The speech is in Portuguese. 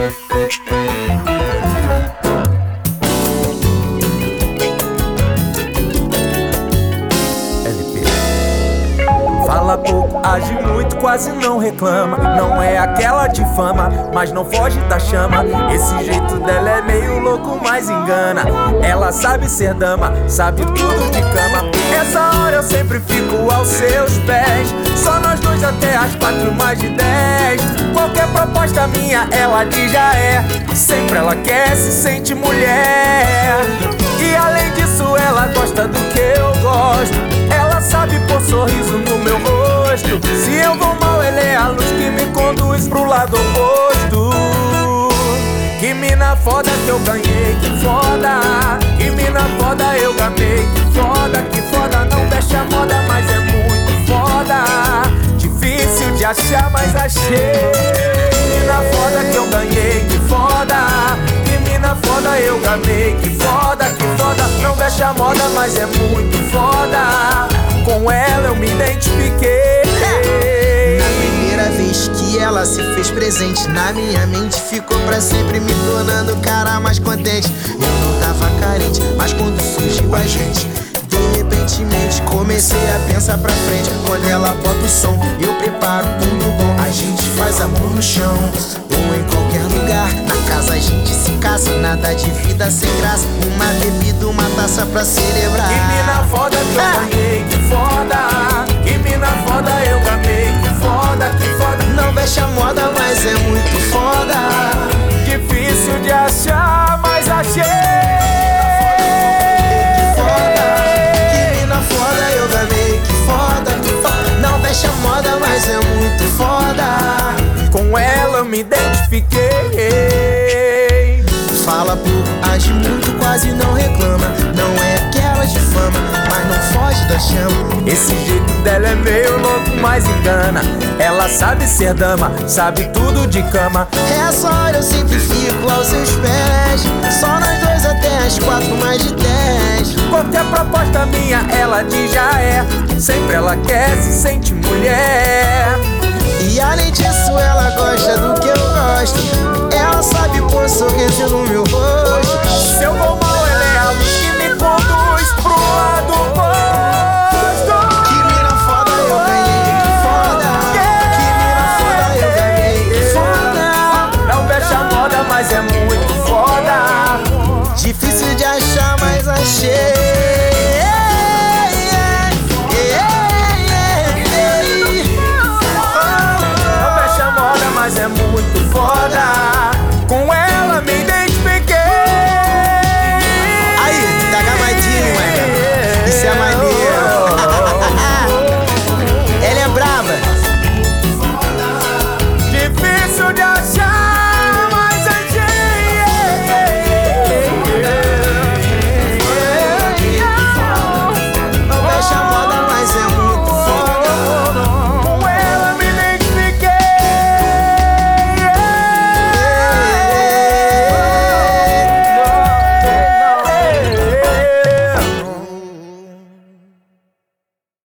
Fala pouco, age muito, quase não reclama. Não é aquela de fama, mas não foge da chama. Esse jeito dela é meio louco, mas engana. Ela sabe ser dama, sabe tudo de cama. Essa hora eu sempre fico aos seus pés. Só nós dois até as 4 mais de 10. Qualquer proposta minha, ela diz já é. Sempre ela quer, se sente mulher. E além disso ela gosta do que eu gosto. Ela sabe pôr sorriso no meu rosto. Se eu vou mal, ela é a luz que me conduz pro lado oposto. Que mina foda que eu ganhei, que foda. Que mina foda eu gamei, que foda não mexe a moda, mas é muito foda. Difícil de achar, mas achei. Que mina foda que eu ganhei, que foda. Que mina foda eu gamei, que foda não mexe a moda, mas é muito foda. Com ela eu me identifiquei. Na primeira vez que ela se fez presente na minha mente, ficou pra sempre me tornando o cara mais contente. Eu não tava carente, mas quando surgiu a gente, de repentemente comecei a pensar pra frente. Quando ela bota o som, eu preparo tudo bom. A gente faz amor no chão ou em qualquer lugar. Na casa a gente se casa, nada de vida sem graça. Uma bebida, uma taça pra celebrar. Que mina foda que eu ganhei, que foda. Que mina foda eu gamei, que foda não veste a moda, mas é muito foda. Difícil de achar, mas achei. Que mina foda eu gamei, que foda não veste a moda, mas é muito foda. Com ela eu me identifiquei. Fala pouco, age muito, quase não reclama. Não é aquela de fama, mas não foge da chama. Esse jeito dela é meio louco, mas engana. Ela sabe ser dama, sabe tudo de cama. Essa hora eu sempre fico aos seus pés. Só nós dois até as 4 mais de 10. Qualquer proposta minha, ela diz já é. Sempre ela quer, se sente mulher. E além disso ela gosta do que eu gosto.